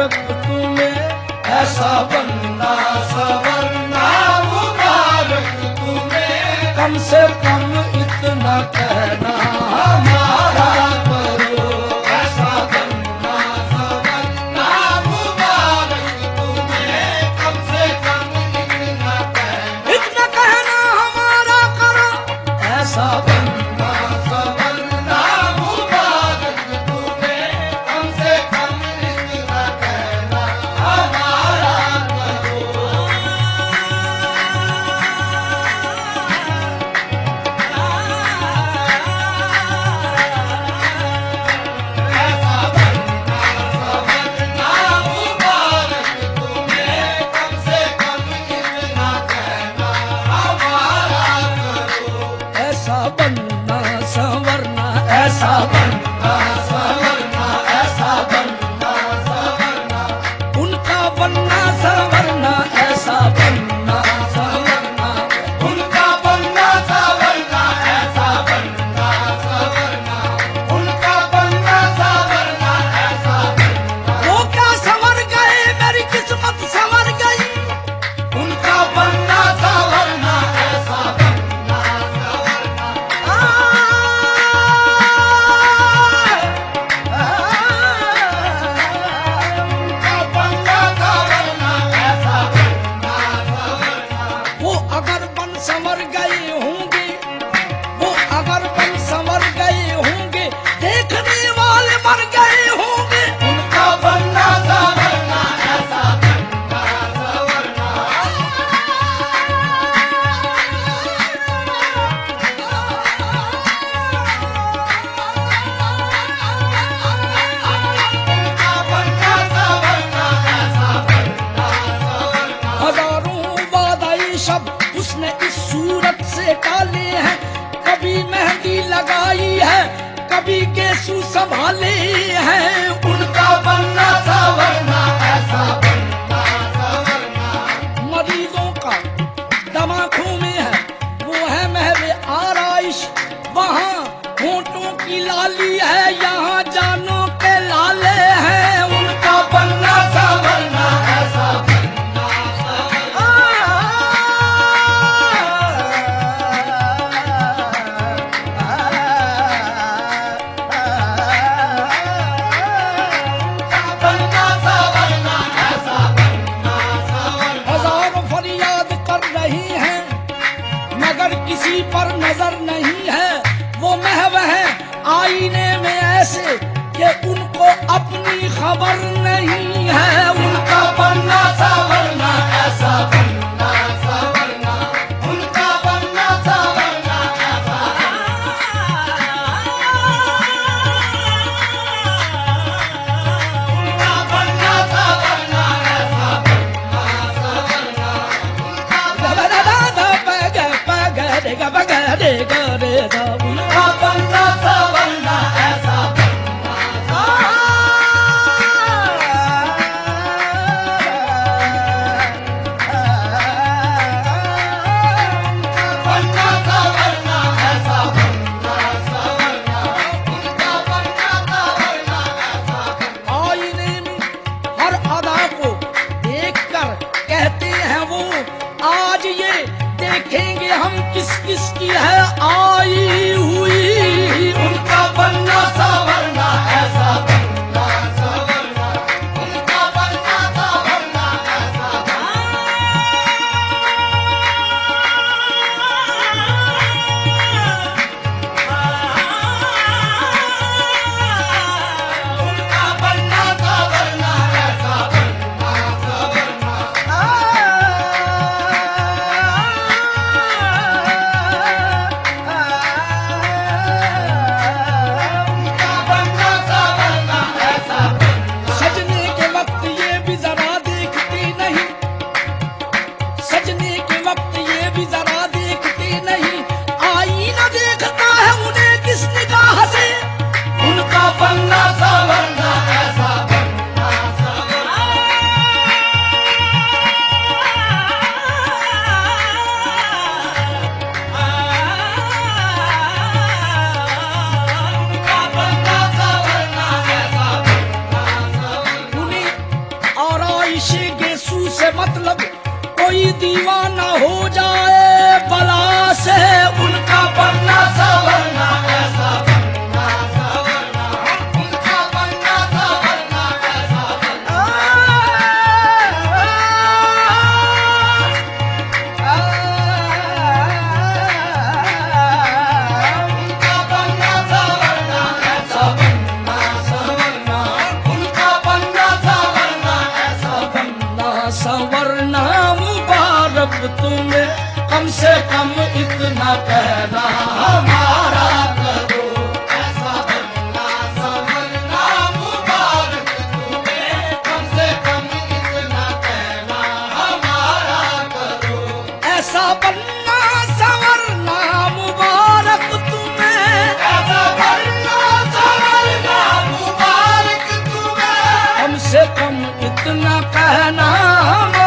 मुबारक तुम्हें, ऐसा बनना संवरना मुबारक तुम्हें। कम से कम इतना कहना हमारा करो, ऐसा बनना संवरना मुबारक तुम्हें। कम से कम इतना कहना हमारा करो, ऐसा बनना संवरना मुबारक तुम्हें। कम से कम इतना कहना हमारा करो। ऐसा बनना संवरना मुबारक तुम्हें। कम से कम इतना कहना हमारा करो। ऐसा बनना संवरना, ऐसा बनना संवरना, ऐसा बनना संवरना। उनका बनना संवरना, ऐसा बनना संवरना। उनका बनना संवरना, ऐसा बनना संवरना। उनका बनना संवरना, ऐसा बनना। वो क्या संवर गए, मेरी किस्मत संवर गई। उनका बनना संवरना, ऐसा बनना संवरना। उनका बनना संवरना, ऐसा बनना संवरना। वो अगर बन संवर गए होंगे, वो अगर बन संवर गए होंगे, देखने वाले मर गए होंगे। उनका बनना संवरना, ऐसा बनना संवरना। उनका बनना संवरना, ऐसा बनना संवरना। हजारों वादाई शब्द उसने इस सूरत से टाले हैं। कभी मेहंदी लगाई है, कभी गेसू संभाले हैं। उनका बनना संवरना, ऐसा बनना संवरना। मरीजों का दमाखों में है, वो है महवे आराइश। वहाँ होंठों की लाली है, यहाँ जानों के लाले हैं। उनका बनना संवरना, ऐसा बनना संवरना। उनका बनना संवरना, ऐसा बनना संवरना। हजारों फरियाद कर रही हैं, मगर किसी पर नजर नहीं है। वो महव है आईने में ऐसे कि उनको अपनी खबर नहीं है। उनका बनना संवरना, ऐसा बनना संवरना। उनका बनना संवरना, ऐसा उनका बनना संवरना, ऐसा बनना संवरना। उनका बनना संवरना, ऐसा बनना बनना संवरना, ऐसा बनना संवरना। उनका बनना संवरना, ऐसा बनना। आईने में हर अदा को देखकर कहते हैं वो, आज ये देखेंगे हम किस किस की है आई हुई। उनका बनना संवरना, ऐसा बनना संवरना। उनका बनना संवरना, ऐसा उनका बनना संवरना, ऐसा बनना संवरना। से मतलब कोई दीवाना हो जाए बला से, उनका बनना संवरना ऐसा बनना संवरना, उनका बनना संवरना ऐसा बनना। उनका बनना संवरना ऐसा बनना संवरना, उनका बनना संवरना ऐसा बनना संवरना। मुबारक तुम्हें, कम से कम इतना कहना हमारा करो, ऐसा बनना संवरना। मुबारक तुम्हें, कम से कम इतना कहना हमारा करो, ऐसा बनना संवरना। मुबारक तुम्हें, ऐसा बनना संवरना। मुबारक तुम्हें, कम से कम इतना कहना